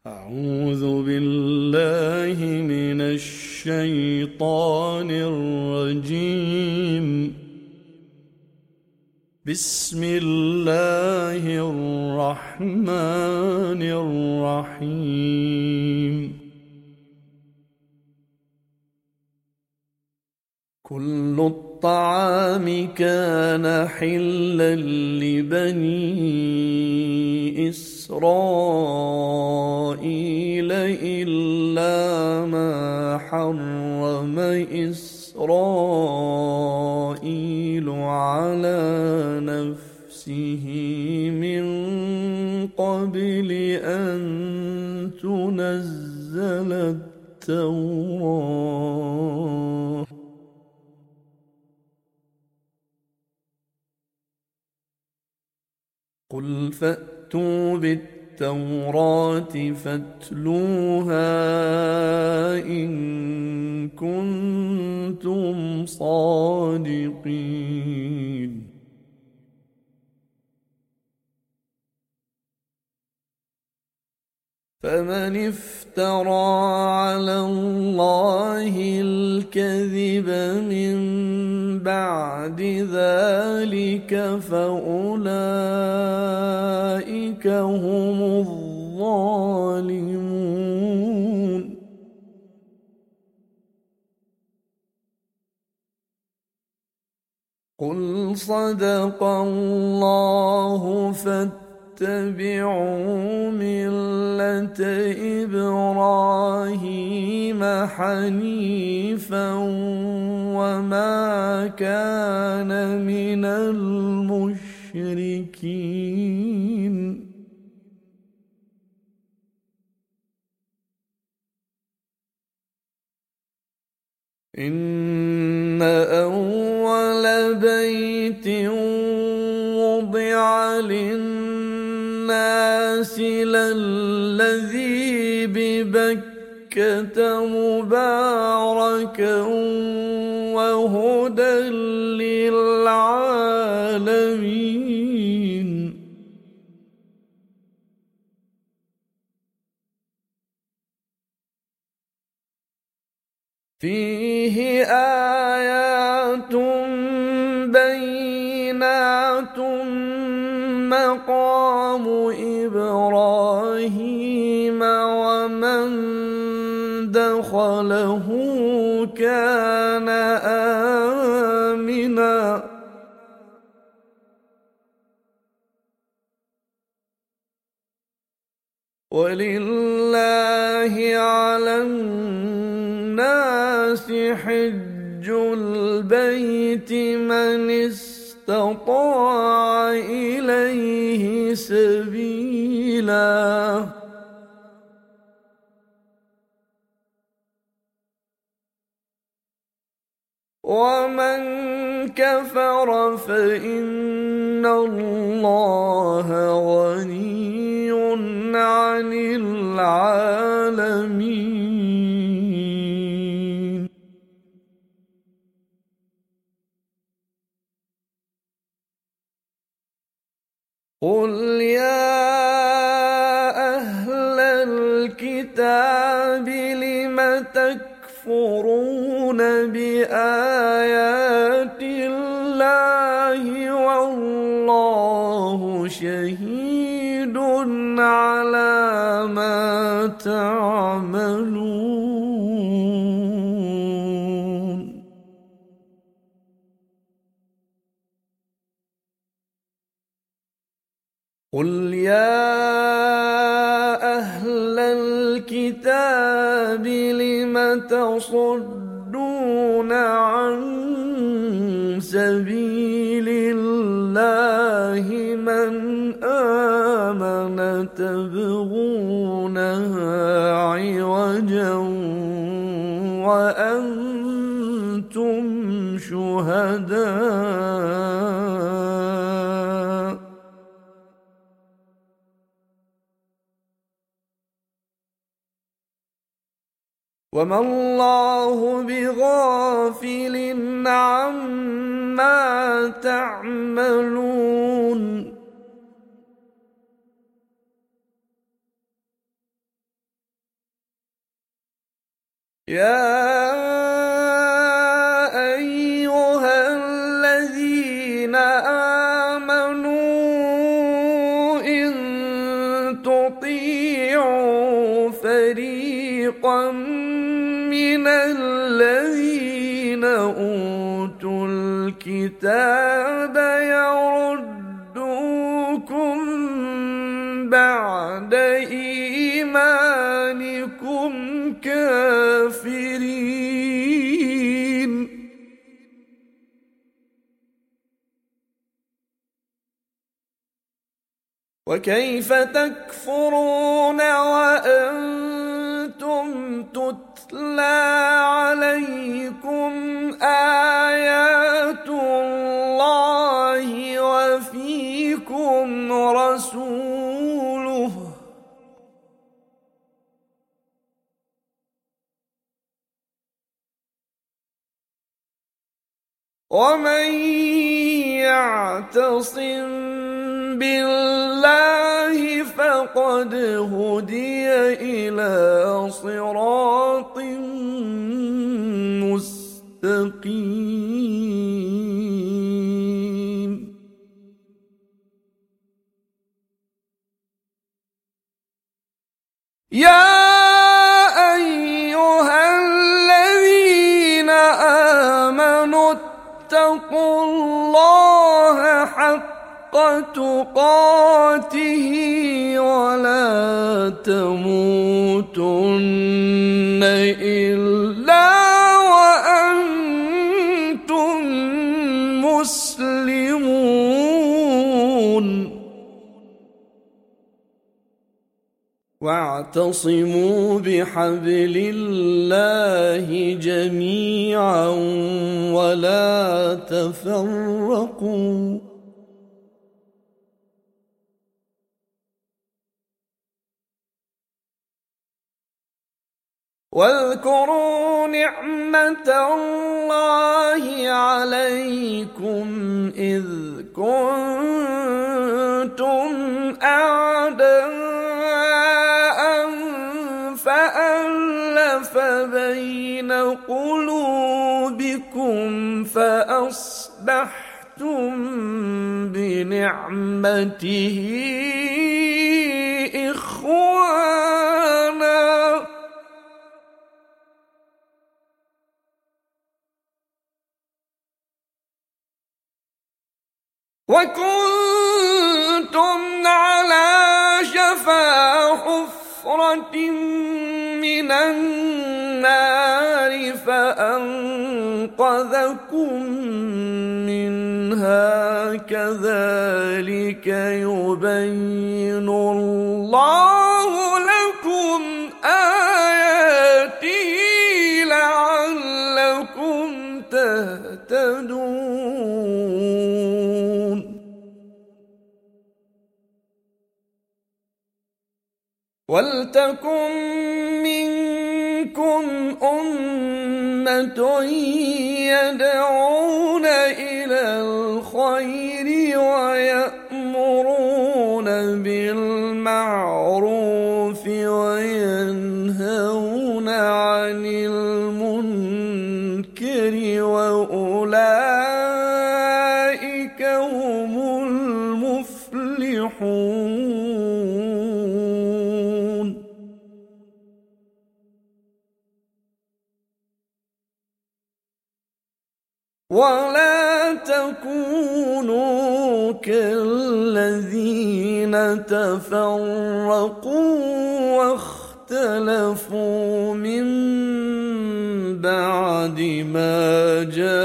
أعوذ بالله من الشيطان الرجيم. بسم الله الرحمن الرحيم. كل الطعام كان حلا لبني إسرائيل إلا ما حرم إسرائيل على نفسه من قبل أن تنزل التوراة. قل فأتوا بالتوراة فاتلوها إن كنتم صادقين. فمن افترى على الله الكذب من بعد ذلك فأولئك هم الظالمون. قل صدق الله فاتبعوا ملة إبراهيم حنيفا وما كان من المشركين. إن أول بيت وضع للناس للذي ببكة مباركا وهدى للعالمين. فيه آيات بينات مقام إبراهيم ومن دخله كان آمنا. ولله على الناس حج البيت من استطاع إليه سبيلا. ومن كفر فإن الله غني عن العالمين. قل يا أهل الكتاب لم تكفرون بآيات الله والله شهيد على ما تعملون. قل يا أهل الكتاب لم تصدون عن سبيل الله من آمن تبغونها عوجا وأنتم شهداء. وما الله بغافل عما تعملون. يا أيها الذين آمنوا إن تطيعوا فريقا من الذين أوتوا الكتاب يردوكم بعد إيمانكم كافرين. وكيف تكفرون وأنتم تتلى عليكم آيات الله وفيكم رسوله ومن يعتصم بالله فقد هدي إلى صراط مستقيم. يا أيها الذين آمنوا اتقوا الله حق تقاته ولا تموتن إلا وأنتم مسلمون. واعتصموا بحبل الله جميعا ولا تفرقوا. واذكروا نعمة الله عليكم إذ كنتم أعداء فألف بين قلوبكم فأصبحتم بنعمته إخوانا وكنتم على شفا حفرة من النار فأنقذكم منها كذلك يبين الله لكم آياته لعلكم تهتدون. ولتكن منكم أمة يدعون إلى الخير ويأمرون بالمعروف وينهون عن المنكر وأولئك هم المفلحون. ولا تكونوا كالذين تفرقوا واختلفوا من بعد ما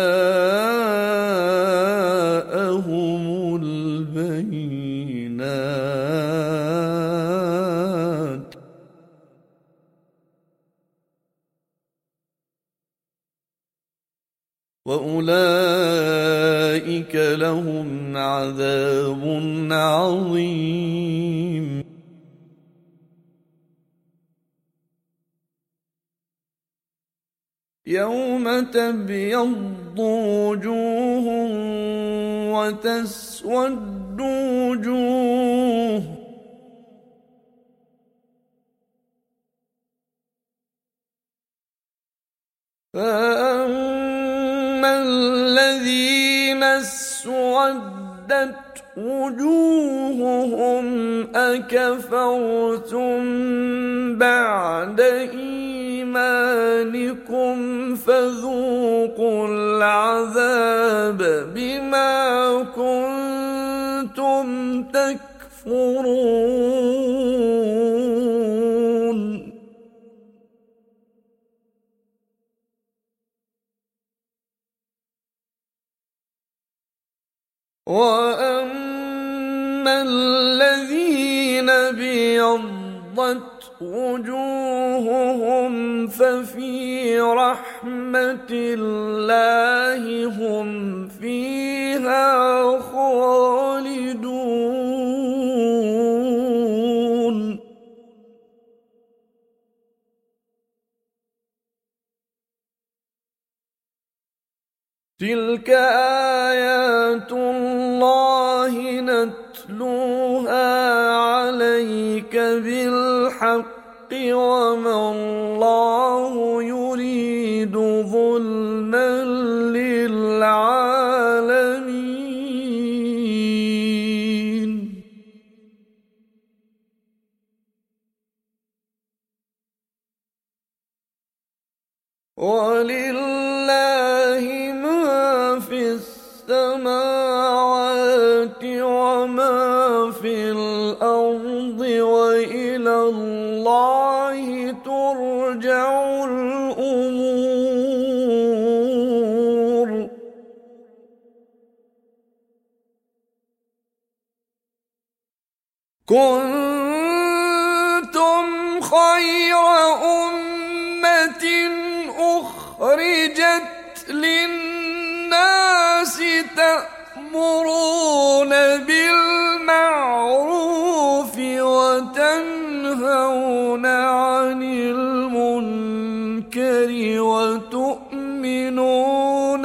جاءهم البينات وأولئك لهم عذاب عظيم. يوم تبيض وجوه وتسود وجوه فأما الذين اسودت وجوههم أكفرتم بعد إيمانكم فذوقوا العذاب بما كنتم تكفرون. وأما الذين ابيضت وجوههم ففي رحمة الله هم فيها خالدون. تلك آيات الله نتلوها عليك بالحق وما الله يريد ظلما للعالمين. ولله ما في السماوات وما في الأرض وإلى الله ترجع الأمور. كنتم خير أمة أخرجت للناس تأمرون بالمعروف وتنهون عن المنكر وتؤمنون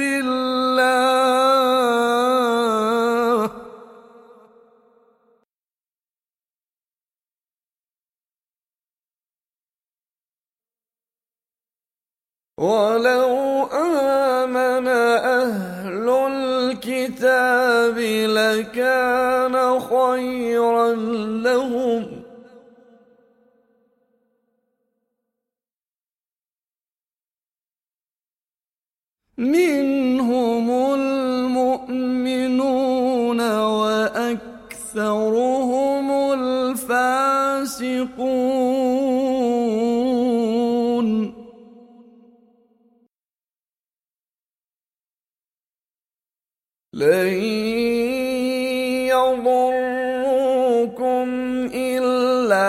بالله. ولو آمن أهل الكتاب لكان خيرا لهم منهم المؤمنون وأكثرهم الفاسقون. لن يضروكم إلا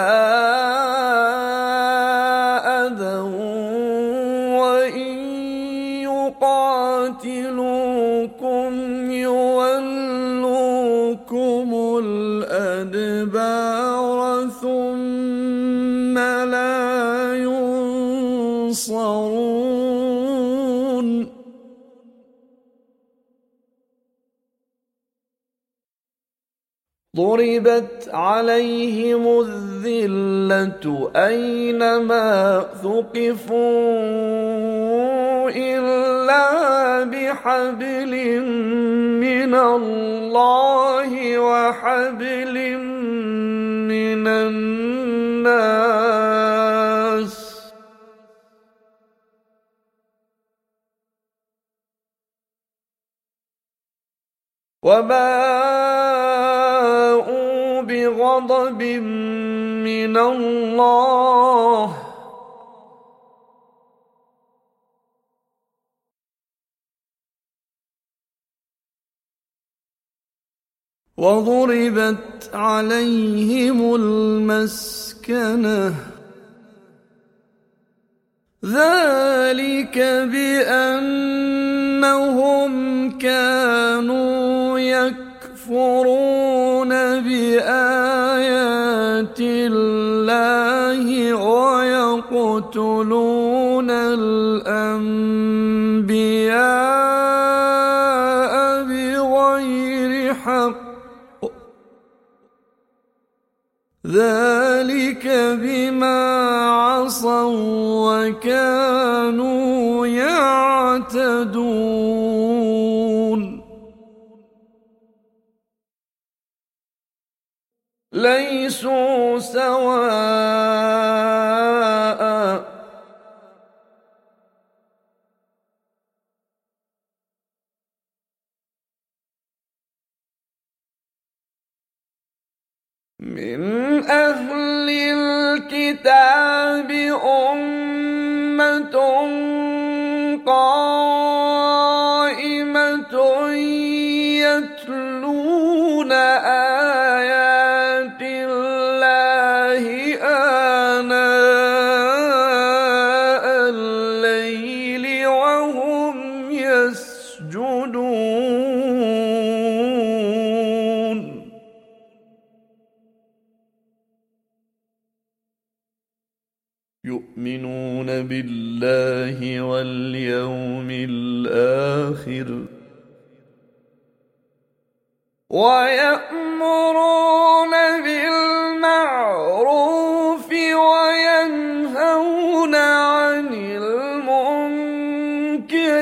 أذى وإن يقاتلوكم يولوكم الأدبار ثم لا ينصرون. ضربت عليهم الذلة أينما ثقفوا إلا بحبل من الله وحبل من الناس وباءوا بغضب من الله وضربت عليهم المسكنة ذلك بأنهم كانوا يكفرون بآيات الله ويقتلون الأنبياء بغير حق ذلك بما عصوا وكانوا ليسوا سواء من أهل الكتاب أمة قائمة يتلون آيات الله آناء الليل وهم يسجدون يؤمنون بالله واليوم الآخر ويأمرون بالمعروف وينهون عن المنكر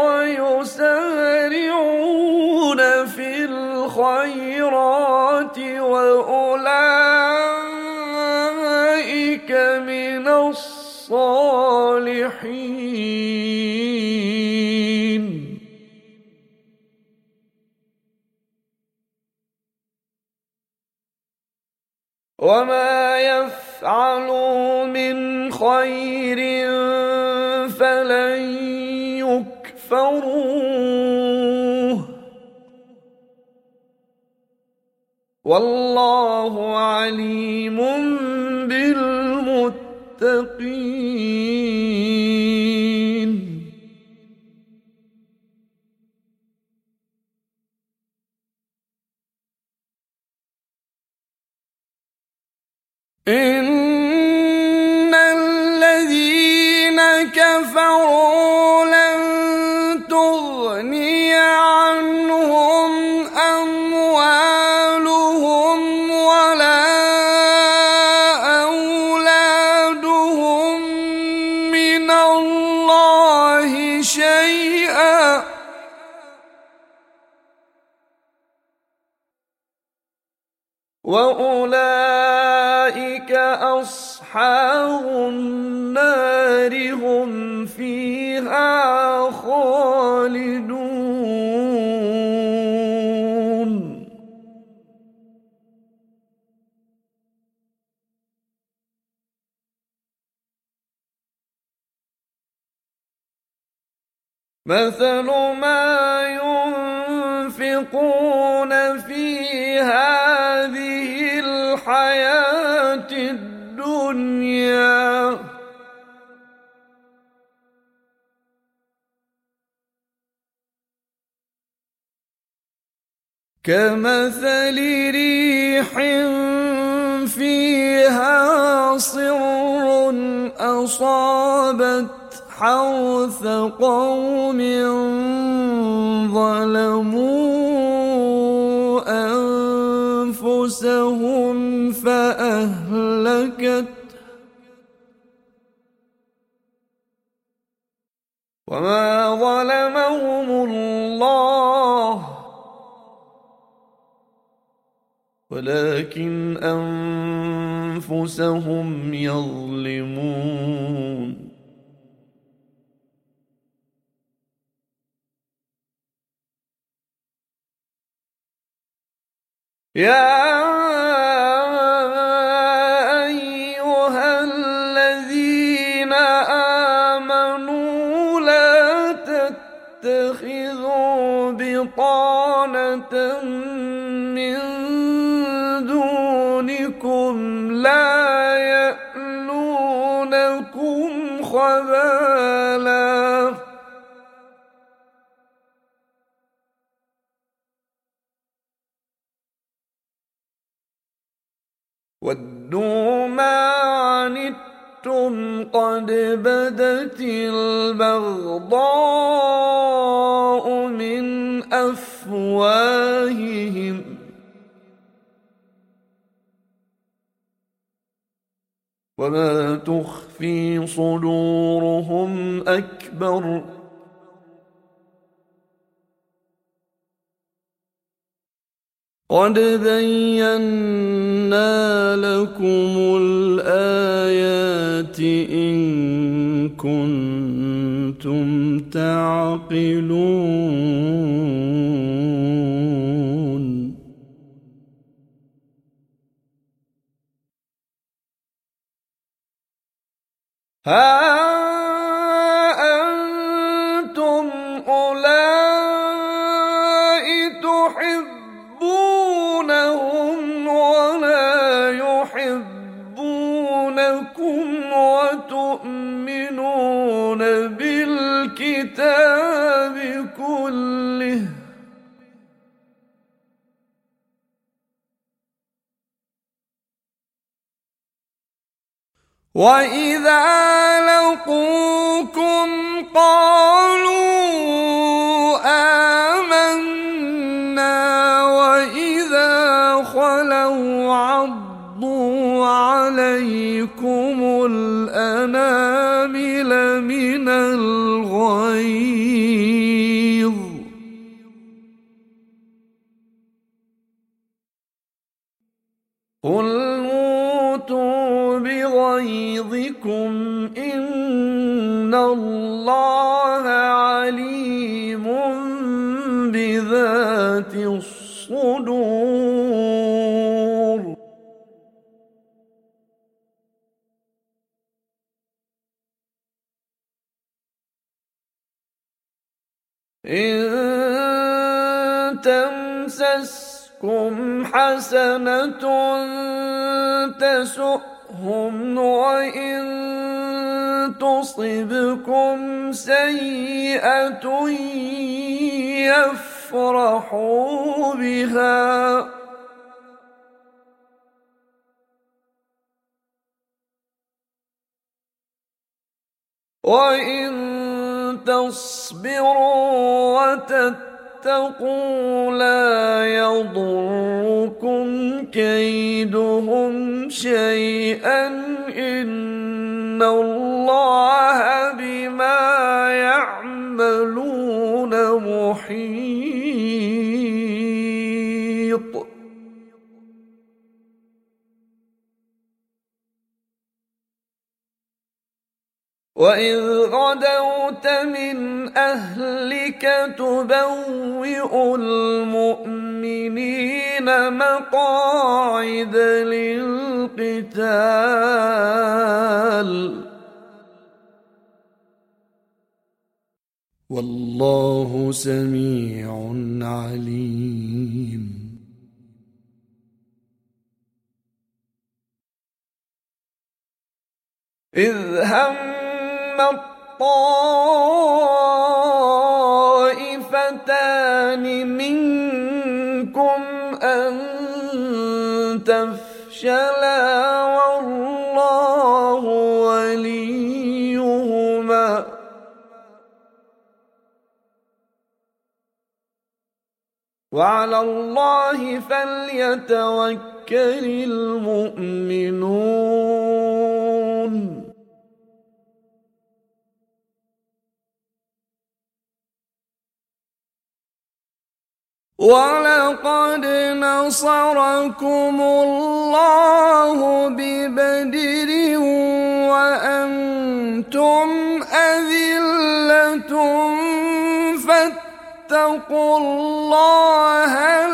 ويسارعون في الخيرات وأولئك من الصالحين وما يفعلوا من خير فلن يكفروه والله عليم بالمتقين إن الذين كفروا لن تغني عنهم أموالهم ولا أولادهم من الله شيئا وأولئك أصحاب النار هم فيها خالدون مثل ما ينفقون في هذه الحياة الدنيا كمثل ريح فيها صر أصابت حرث قوم ظلموا أنفسهم فأهلكت وما ظلمهم الله ولكن أنفسهم يظلمون يا أيها الذين آمنوا لا تتخذوا بطانة من دونكم لا يألونكم خبالا ودوا ما عنتم قد بدت البغضاء من أفواههم وما تخفي صدورهم أكبر قد بينا لكم الآيات إن كنتم تعقلون ها أنتم أولئك تحبونهم ولا يحبونكم وتؤمنون بالكتاب كله وإذا لقوكم قالوا آمنا وإذا خلوا عضوا عليكم الأنامل من الغيظ قل موتوا بغيظكم إن الله عليم بذات الصدور إن تمسسكم حسنة تسؤهم وإن تصبكم سيئة يفرحوا بها وإن تصبروا وتتقوا لا يضركم كيدهم شيئا إن الله بما يعملون محيط وإذ غدوت من أهلك تبوئ المؤمنين مقاعد للقتال والله سميع عليم إذ هم الطائفتان منكم أن تفشلا والله وليهما وعلى الله فليتوكل المؤمنون ولقد نصركم الله ببدر وأنتم أذلة فاتقوا الله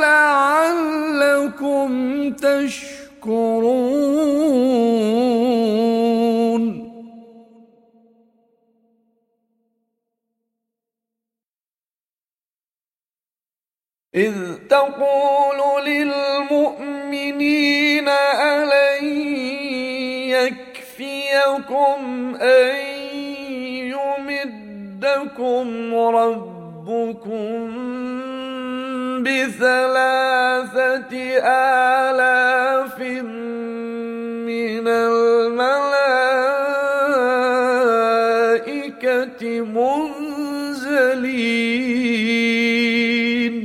لعلكم تشكرون إذ تقول للمؤمنين ألن يكفيكم أن يمدكم ربكم ب3,000 من الملائكة منزلين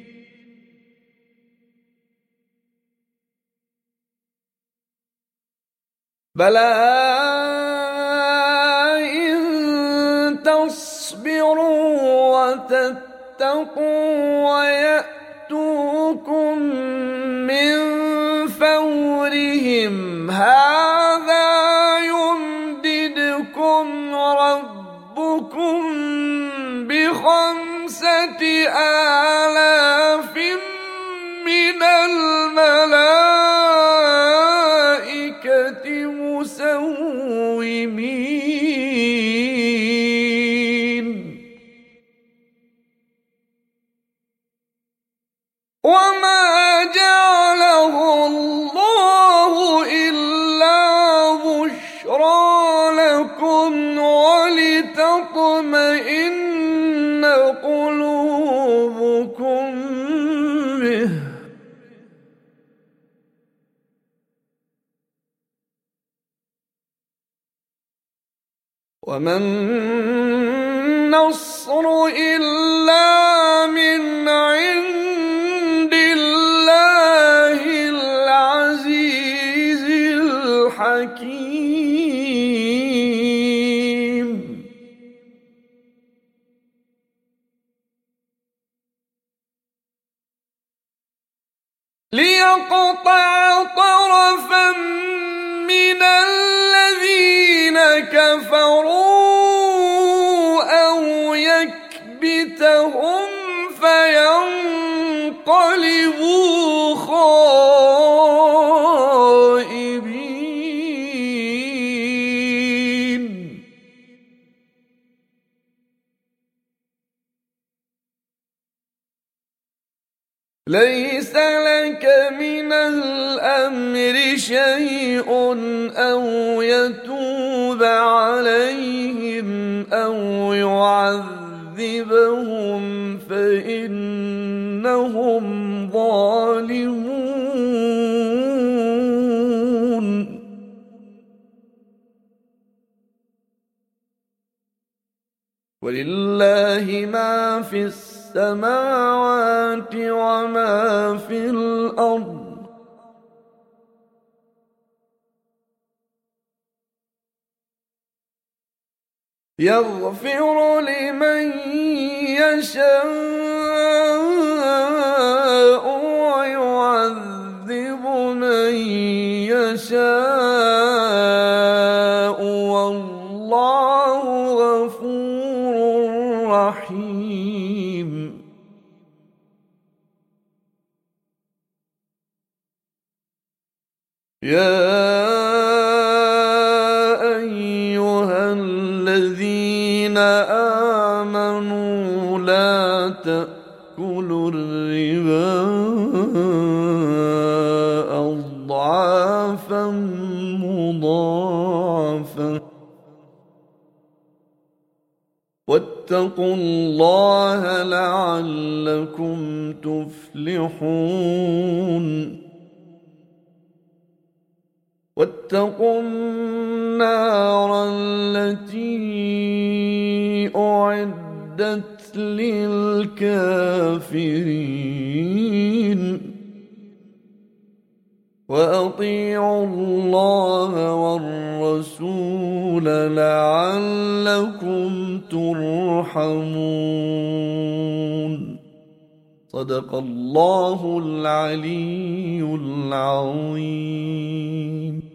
بلى إن تصبروا وتتقوا ويأتوكم آلاف من الملائكة مسومين وما جعله الله إلا بشرى لكم ولتطمئن قلوبكم به وما النصر إلا من عند الله العزيز الحكيم ليقطع طرفا من الذين كفروا أو يكبتهم فينقلبوا خائبين ليس لك من الأمر شيء أو يتوب عليهم أو يعذبهم فإنهم ظالمون ولله ما في السماوات وما في الأرض يغفر لمن يشاء ويعذب من يشاء والله غفور رحيم يا أيها الذين آمنوا لا تأكلوا الربا أضعافا مضاعفة واتقوا الله لعلكم تفلحون واتقوا النار التي أعدت للكافرين وأطيعوا الله والرسول لعلكم ترحمون صدق الله العلي العظيم.